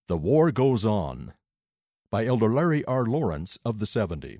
The War Goes On by Elder Larry R. Lawrence of the 70.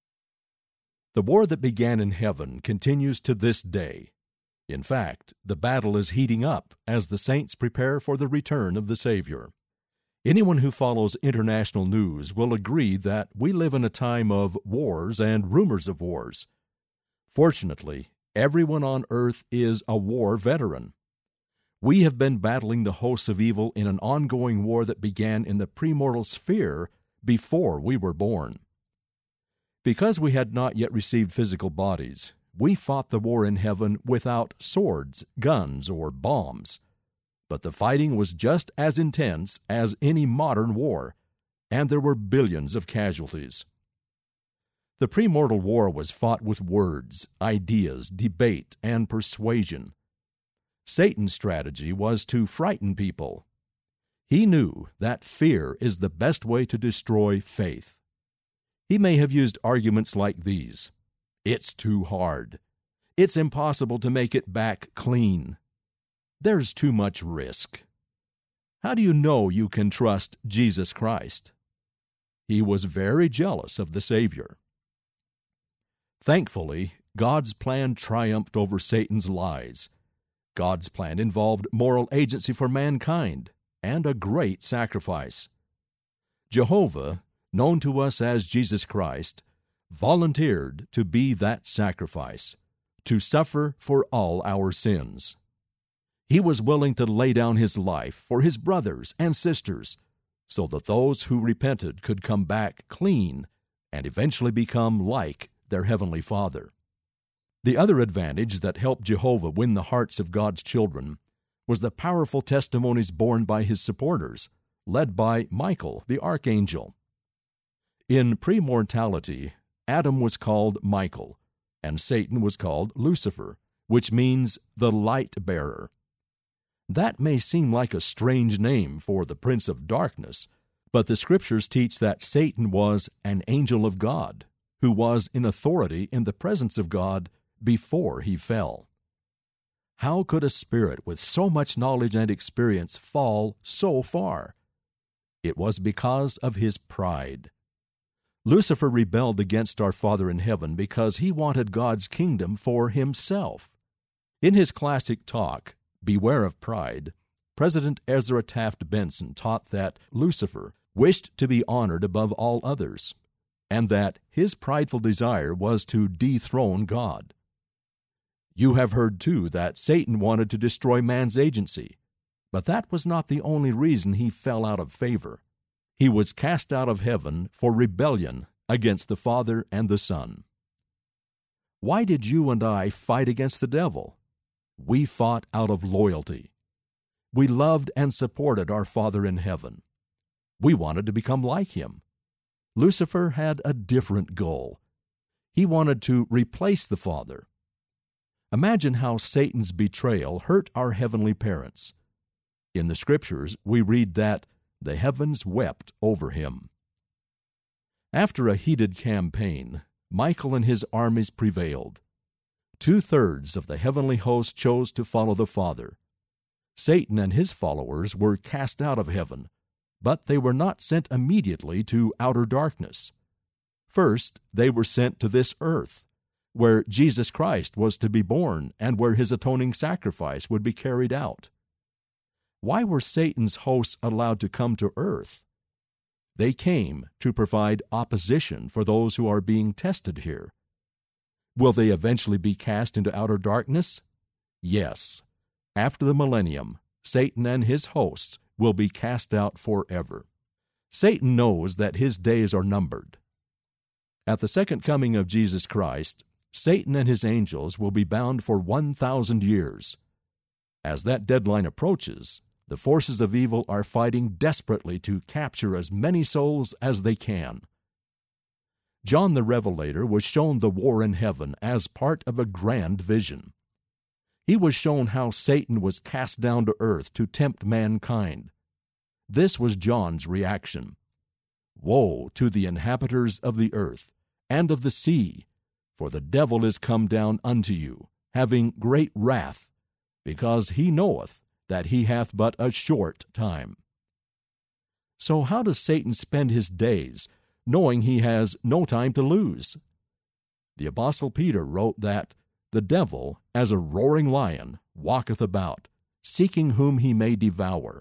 The war that began in heaven continues to this day. In fact, the battle is heating up as the saints prepare for the return of the Savior. Anyone who follows international news will agree that we live in a time of wars and rumors of wars. Fortunately, everyone on earth is a war veteran. We have been battling the hosts of evil in an ongoing war that began in the premortal sphere before we were born. Because we had not yet received physical bodies, we fought the war in heaven without swords, guns, or bombs. But the fighting was just as intense as any modern war, and there were billions of casualties. The premortal war was fought with words, ideas, debate, and persuasion. Satan's strategy was to frighten people. He knew that fear is the best way to destroy faith. He may have used arguments like these: "It's too hard. It's impossible to make it back clean. There's too much risk. How do you know you can trust Jesus Christ?" He was very jealous of the Savior. Thankfully, God's plan triumphed over Satan's lies. God's plan involved moral agency for mankind and a great sacrifice. Jehovah, known to us as Jesus Christ, volunteered to be that sacrifice, to suffer for all our sins. He was willing to lay down his life for his brothers and sisters so that those who repented could come back clean and eventually become like their Heavenly Father. The other advantage that helped Jehovah win the hearts of God's children was the powerful testimonies borne by his supporters, led by Michael, the archangel. In premortality, Adam was called Michael, and Satan was called Lucifer, which means the light bearer. That may seem like a strange name for the prince of darkness, but the Scriptures teach that Satan was an angel of God, who was in authority in the presence of God before he fell. How could a spirit with so much knowledge and experience fall so far? It was because of his pride. Lucifer rebelled against our Father in heaven because he wanted God's kingdom for himself. In his classic talk, Beware of Pride, President Ezra Taft Benson taught that Lucifer wished to be honored above all others, and that his prideful desire was to dethrone God. You have heard, too, that Satan wanted to destroy man's agency, but that was not the only reason he fell out of favor. He was cast out of heaven for rebellion against the Father and the Son. Why did you and I fight against the devil? We fought out of loyalty. We loved and supported our Father in heaven. We wanted to become like him. Lucifer had a different goal. He wanted to replace the Father. Imagine how Satan's betrayal hurt our heavenly parents. In the Scriptures, we read that the heavens wept over him. After a heated campaign, Michael and his armies prevailed. 2/3 of the heavenly host chose to follow the Father. Satan and his followers were cast out of heaven, but they were not sent immediately to outer darkness. First, they were sent to this earth, where Jesus Christ was to be born and where his atoning sacrifice would be carried out. Why were Satan's hosts allowed to come to earth? They came to provide opposition for those who are being tested here. Will they eventually be cast into outer darkness? Yes. After the millennium, Satan and his hosts will be cast out forever. Satan knows that his days are numbered. At the second coming of Jesus Christ, Satan and his angels will be bound for 1,000 years. As that deadline approaches, the forces of evil are fighting desperately to capture as many souls as they can. John the Revelator was shown the war in heaven as part of a grand vision. He was shown how Satan was cast down to earth to tempt mankind. This was John's reaction: "Woe to the inhabitants of the earth and of the sea, for the devil is come down unto you, having great wrath, because he knoweth that he hath but a short time." So how does Satan spend his days, knowing he has no time to lose? The Apostle Peter wrote that, "The devil, as a roaring lion, walketh about, seeking whom he may devour."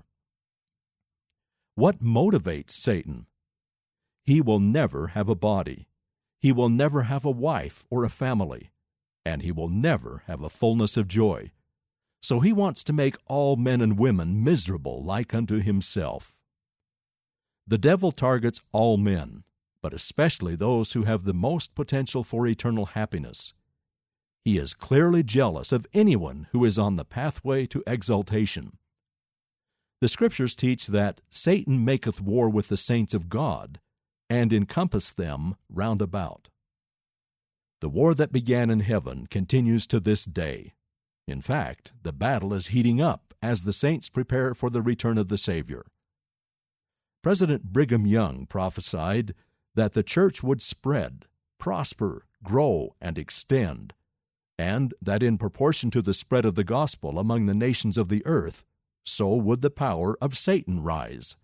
What motivates Satan? He will never have a body. He will never have a wife or a family. And he will never have a fullness of joy. So he wants to make all men and women miserable like unto himself. The devil targets all men, but especially those who have the most potential for eternal happiness. He is clearly jealous of anyone who is on the pathway to exaltation. The Scriptures teach that Satan maketh war with the saints of God, and encompasseth them round about. The war that began in heaven continues to this day. In fact, the battle is heating up as the saints prepare for the return of the Savior. President Brigham Young prophesied that the church would spread, prosper, grow, and extend, and that in proportion to the spread of the gospel among the nations of the earth, so would the power of Satan rise.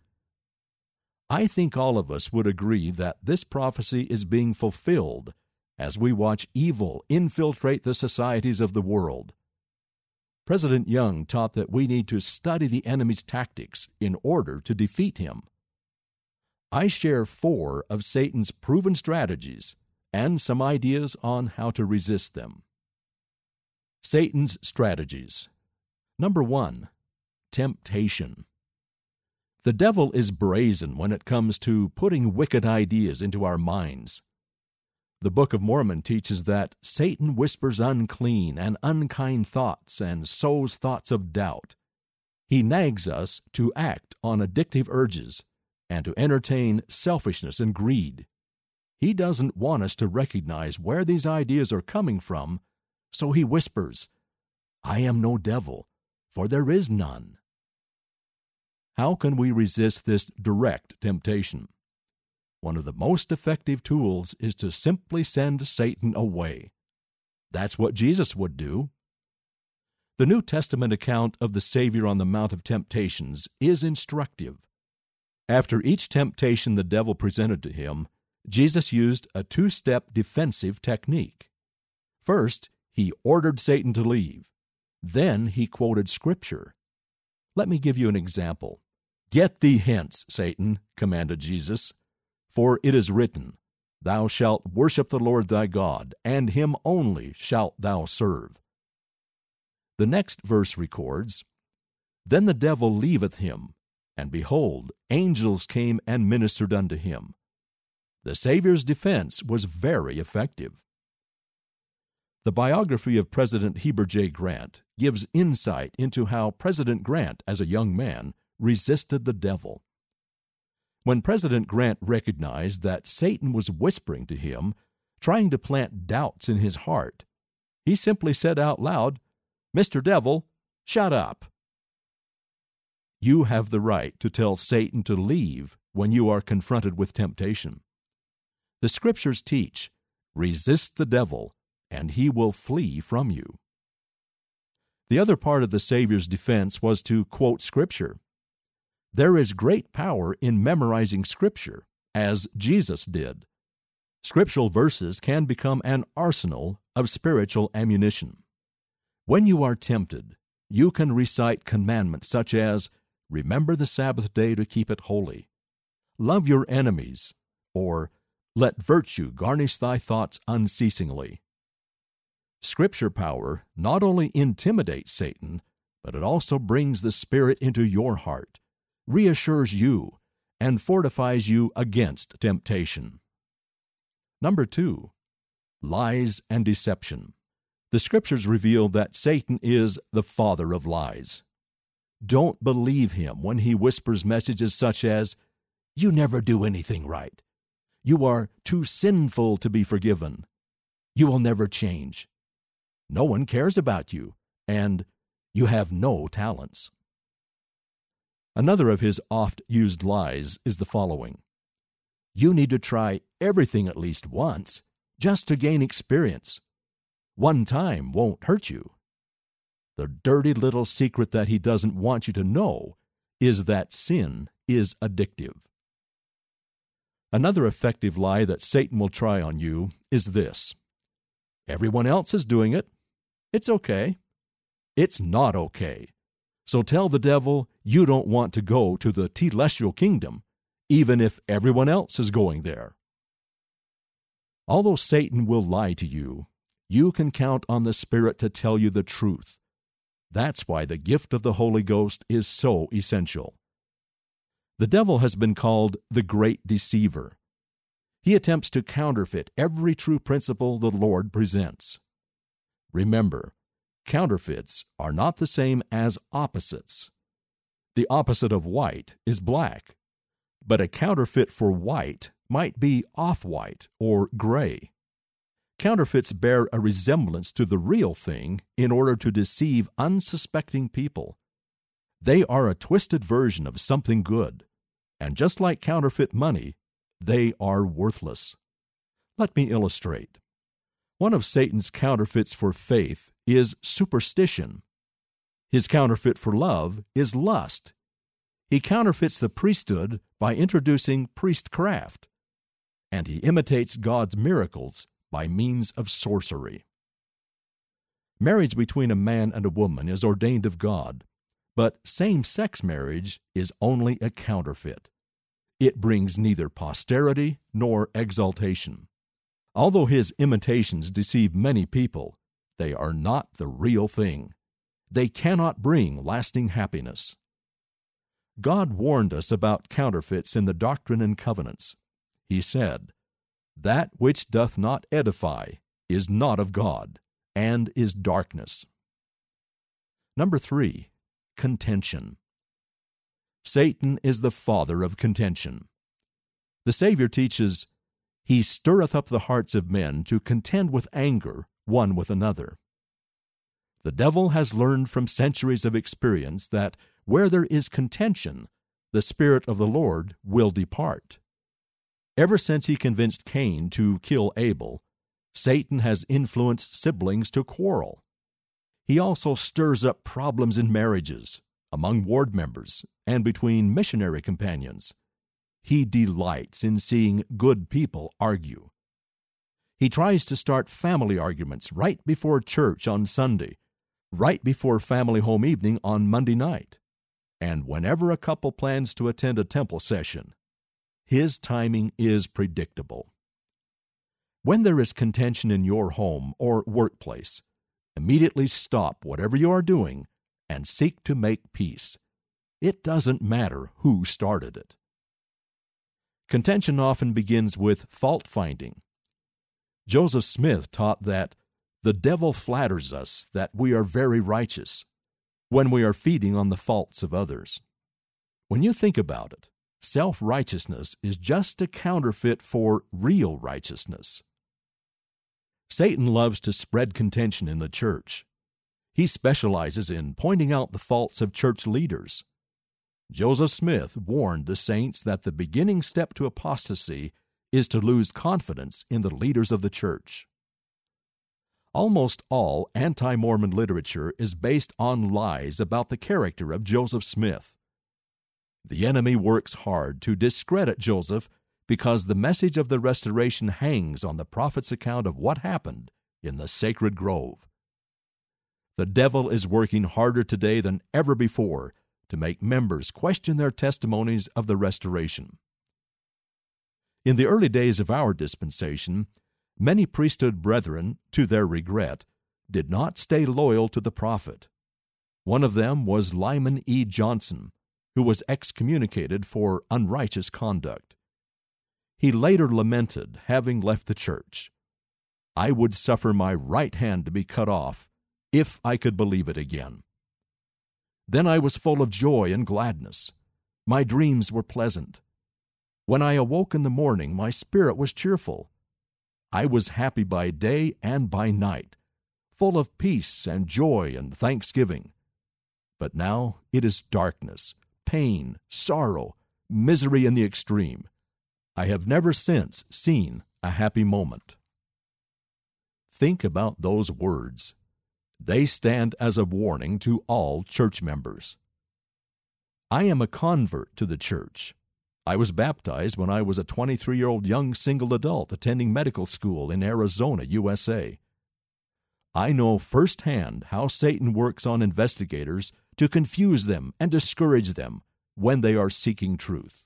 I think all of us would agree that this prophecy is being fulfilled as we watch evil infiltrate the societies of the world. President Young taught that we need to study the enemy's tactics in order to defeat him. I share 4 of Satan's proven strategies and some ideas on how to resist them. Satan's strategies. Number 1, temptation. The devil is brazen when it comes to putting wicked ideas into our minds. The Book of Mormon teaches that Satan whispers unclean and unkind thoughts and sows thoughts of doubt. He nags us to act on addictive urges and to entertain selfishness and greed. He doesn't want us to recognize where these ideas are coming from, so he whispers, "I am no devil, for there is none." How can we resist this direct temptation? One of the most effective tools is to simply send Satan away. That's what Jesus would do. The New Testament account of the Savior on the Mount of Temptations is instructive. After each temptation the devil presented to him, Jesus used a 2-step defensive technique. First, he ordered Satan to leave. Then he quoted Scripture. Let me give you an example. "Get thee hence, Satan," commanded Jesus. "For it is written, Thou shalt worship the Lord thy God, and him only shalt thou serve." The next verse records, "Then the devil leaveth him, and behold, angels came and ministered unto him." The Savior's defense was very effective. The biography of President Heber J. Grant gives insight into how President Grant, as a young man, resisted the devil. When President Grant recognized that Satan was whispering to him, trying to plant doubts in his heart, he simply said out loud, "Mr. Devil, shut up." You have the right to tell Satan to leave when you are confronted with temptation. The Scriptures teach, "Resist the devil, and he will flee from you." The other part of the Savior's defense was to quote Scripture. There is great power in memorizing Scripture, as Jesus did. Scriptural verses can become an arsenal of spiritual ammunition. When you are tempted, you can recite commandments such as, "Remember the Sabbath day to keep it holy," "Love your enemies," or "Let virtue garnish thy thoughts unceasingly." Scripture power not only intimidates Satan, but it also brings the Spirit into your heart, reassures you, and fortifies you against temptation. Number 2, lies and deception. The Scriptures reveal that Satan is the father of lies. Don't believe him when he whispers messages such as, "You never do anything right," "You are too sinful to be forgiven," "You will never change," "No one cares about you," and "You have no talents." Another of his oft-used lies is the following: "You need to try everything at least once, just to gain experience. One time won't hurt you." The dirty little secret that he doesn't want you to know is that sin is addictive. Another effective lie that Satan will try on you is this: everyone else is doing it. It's okay. It's not okay. So tell the devil you don't want to go to the telestial kingdom, even if everyone else is going there. Although Satan will lie to you, you can count on the Spirit to tell you the truth. That's why the gift of the Holy Ghost is so essential. The devil has been called the great deceiver. He attempts to counterfeit every true principle the Lord presents. Remember, counterfeits are not the same as opposites. The opposite of white is black, but a counterfeit for white might be off-white or gray. Counterfeits bear a resemblance to the real thing in order to deceive unsuspecting people. They are a twisted version of something good, and just like counterfeit money, they are worthless. Let me illustrate. One of Satan's counterfeits for faith is superstition. His counterfeit for love is lust. He counterfeits the priesthood by introducing priestcraft, and he imitates God's miracles by means of sorcery. Marriage between a man and a woman is ordained of God, but same-sex marriage is only a counterfeit. It brings neither posterity nor exaltation. Although his imitations deceive many people, they are not the real thing. They cannot bring lasting happiness. God warned us about counterfeits in the Doctrine and Covenants. He said, "That which doth not edify is not of God, and is darkness." Number 3, contention. Satan is the father of contention. The Savior teaches, "He stirreth up the hearts of men to contend with anger one with another." The devil has learned from centuries of experience that where there is contention, the Spirit of the Lord will depart. Ever since he convinced Cain to kill Abel, Satan has influenced siblings to quarrel. He also stirs up problems in marriages, among ward members, and between missionary companions. He delights in seeing good people argue. He tries to start family arguments right before church on Sunday, right before family home evening on Monday night, and whenever a couple plans to attend a temple session. His timing is predictable. When there is contention in your home or workplace, immediately stop whatever you are doing and seek to make peace. It doesn't matter who started it. Contention often begins with fault-finding. Joseph Smith taught that the devil flatters us that we are very righteous when we are feeding on the faults of others. When you think about it, self-righteousness is just a counterfeit for real righteousness. Satan loves to spread contention in the church. He specializes in pointing out the faults of church leaders. Joseph Smith warned the saints that the beginning step to apostasy is to lose confidence in the leaders of the church. Almost all anti-Mormon literature is based on lies about the character of Joseph Smith. The enemy works hard to discredit Joseph because the message of the restoration hangs on the prophet's account of what happened in the sacred grove. The devil is working harder today than ever before to make members question their testimonies of the restoration. In the early days of our dispensation, many priesthood brethren, to their regret, did not stay loyal to the prophet. One of them was Lyman E. Johnson, who was excommunicated for unrighteous conduct. He later lamented having left the church. "I would suffer my right hand to be cut off if I could believe it again. Then I was full of joy and gladness. My dreams were pleasant. When I awoke in the morning, my spirit was cheerful. I was happy by day and by night, full of peace and joy and thanksgiving. But now it is darkness, pain, sorrow, misery in the extreme. I have never since seen a happy moment." Think about those words. They stand as a warning to all church members. I am a convert to the church. I was baptized when I was a 23-year-old young single adult attending medical school in Arizona, USA. I know firsthand how Satan works on investigators to confuse them and discourage them when they are seeking truth.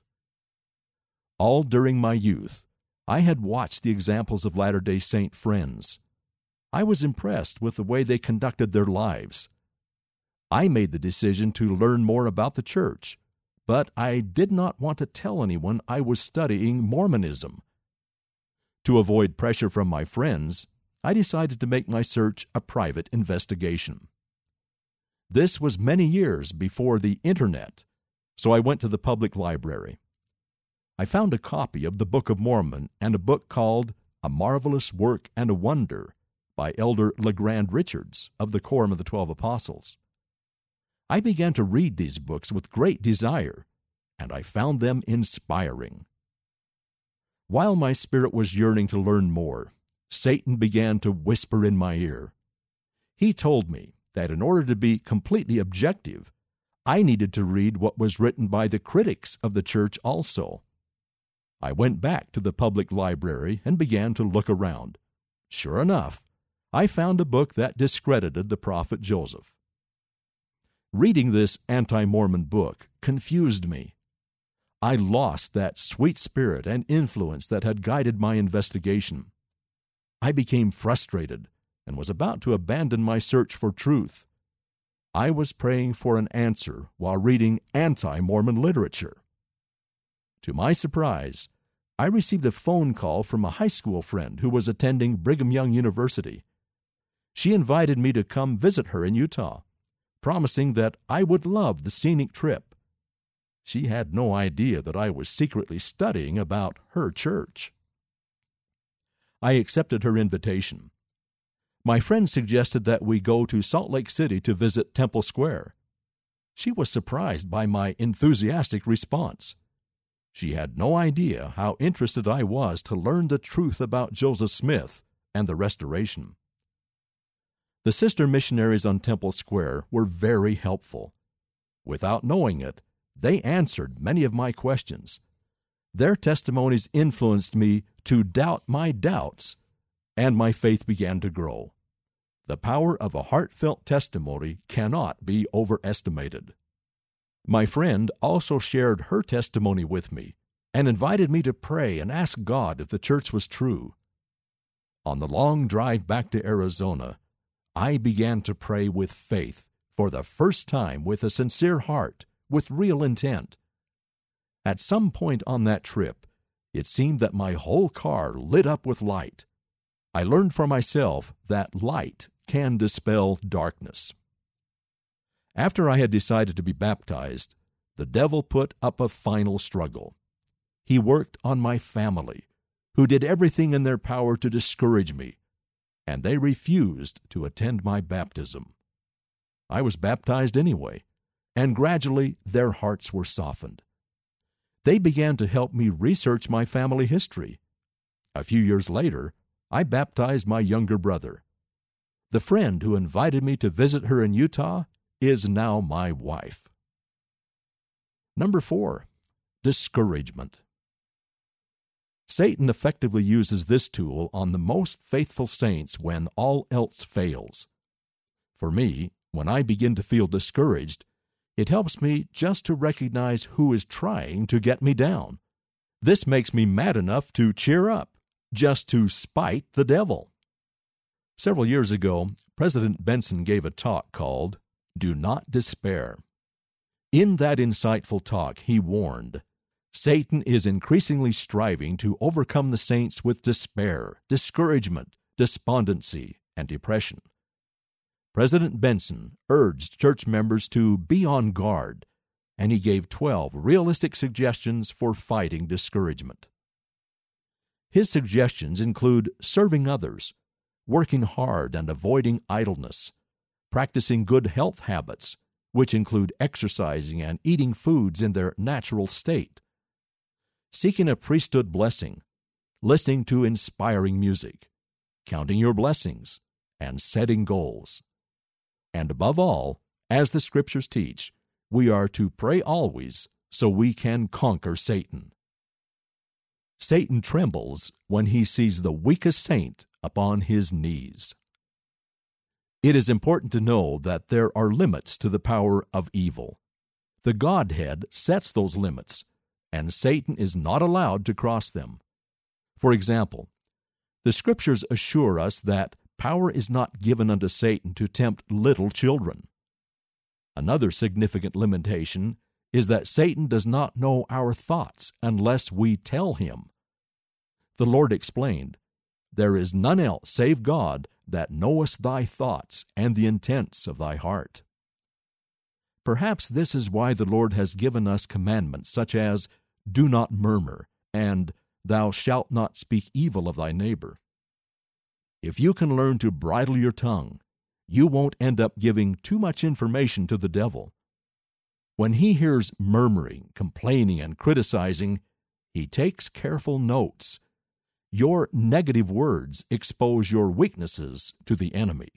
All during my youth, I had watched the examples of Latter-day Saint friends. I was impressed with the way they conducted their lives. I made the decision to learn more about the church, but I did not want to tell anyone I was studying Mormonism. To avoid pressure from my friends, I decided to make my search a private investigation. This was many years before the Internet, so I went to the public library. I found a copy of the Book of Mormon and a book called A Marvelous Work and a Wonder by Elder LeGrand Richards of the Quorum of the 12 Apostles. I began to read these books with great desire, and I found them inspiring. While my spirit was yearning to learn more, Satan began to whisper in my ear. He told me that in order to be completely objective, I needed to read what was written by the critics of the church also. I went back to the public library and began to look around. Sure enough, I found a book that discredited the prophet Joseph. Reading this anti-Mormon book confused me. I lost that sweet spirit and influence that had guided my investigation. I became frustrated and was about to abandon my search for truth. I was praying for an answer while reading anti-Mormon literature. To my surprise, I received a phone call from a high school friend who was attending Brigham Young University. She invited me to come visit her in Utah, promising that I would love the scenic trip. She had no idea that I was secretly studying about her church. I accepted her invitation. My friend suggested that we go to Salt Lake City to visit Temple Square. She was surprised by my enthusiastic response. She had no idea how interested I was to learn the truth about Joseph Smith and the Restoration. The sister missionaries on Temple Square were very helpful. Without knowing it, they answered many of my questions. Their testimonies influenced me to doubt my doubts, and my faith began to grow. The power of a heartfelt testimony cannot be overestimated. My friend also shared her testimony with me and invited me to pray and ask God if the church was true. On the long drive back to Arizona, I began to pray with faith for the first time with a sincere heart, with real intent. At some point on that trip, it seemed that my whole car lit up with light. I learned for myself that light can dispel darkness. After I had decided to be baptized, the devil put up a final struggle. He worked on my family, who did everything in their power to discourage me, and they refused to attend my baptism. I was baptized anyway, and gradually their hearts were softened. They began to help me research my family history. A few years later, I baptized my younger brother. The friend who invited me to visit her in Utah is now my wife. Number 4, discouragement. Satan effectively uses this tool on the most faithful saints when all else fails. For me, when I begin to feel discouraged, it helps me just to recognize who is trying to get me down. This makes me mad enough to cheer up, just to spite the devil. Several years ago, President Benson gave a talk called "Do Not Despair." In that insightful talk, he warned, Satan is increasingly striving to overcome the saints with despair, discouragement, despondency, and depression. President Benson urged church members to be on guard, and he gave 12 realistic suggestions for fighting discouragement. His suggestions include serving others, working hard and avoiding idleness, practicing good health habits, which include exercising and eating foods in their natural state, seeking a priesthood blessing, listening to inspiring music, counting your blessings, and setting goals. And above all, as the Scriptures teach, we are to pray always, so we can conquer Satan. Satan trembles when he sees the weakest saint upon his knees. It is important to know that there are limits to the power of evil. The Godhead sets those limits, and Satan is not allowed to cross them. For example, the Scriptures assure us that power is not given unto Satan to tempt little children. Another significant limitation is that Satan does not know our thoughts unless we tell him. The Lord explained, "There is none else save God that knoweth thy thoughts and the intents of thy heart." Perhaps this is why the Lord has given us commandments such as, "Do not murmur," and "Thou shalt not speak evil of thy neighbor." If you can learn to bridle your tongue, you won't end up giving too much information to the devil. When he hears murmuring, complaining, and criticizing, he takes careful notes. Your negative words expose your weaknesses to the enemy.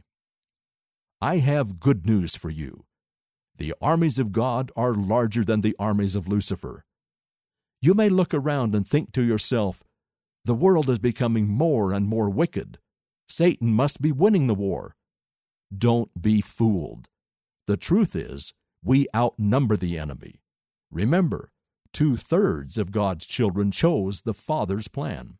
I have good news for you. The armies of God are larger than the armies of Lucifer. You may look around and think to yourself, "The world is becoming more and more wicked. Satan must be winning the war." Don't be fooled. The truth is, we outnumber the enemy. Remember, 2/3 of God's children chose the Father's plan.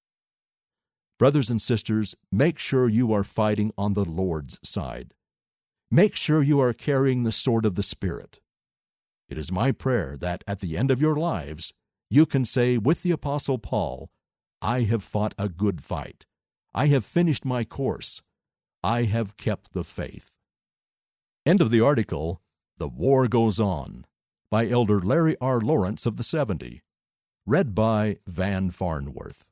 Brothers and sisters, make sure you are fighting on the Lord's side. Make sure you are carrying the sword of the Spirit. It is my prayer that at the end of your lives, you can say with the Apostle Paul, "I have fought a good fight. I have finished my course. I have kept the faith." End of the article, "The War Goes On," by Elder Larry R. Lawrence of the 70. Read by Van Farnworth.